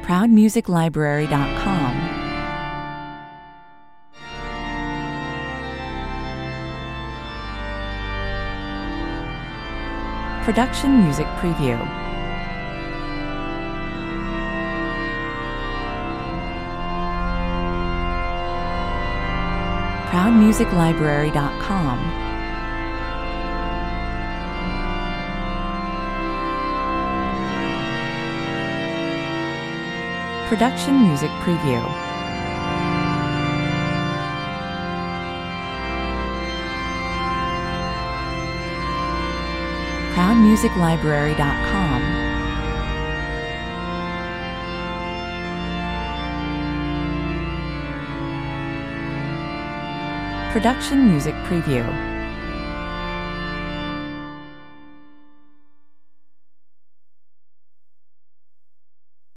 ProudMusicLibrary.com. Production Music Preview. ProudMusicLibrary.com. Production Music Preview. ProudMusicLibrary.com. Production Music Preview.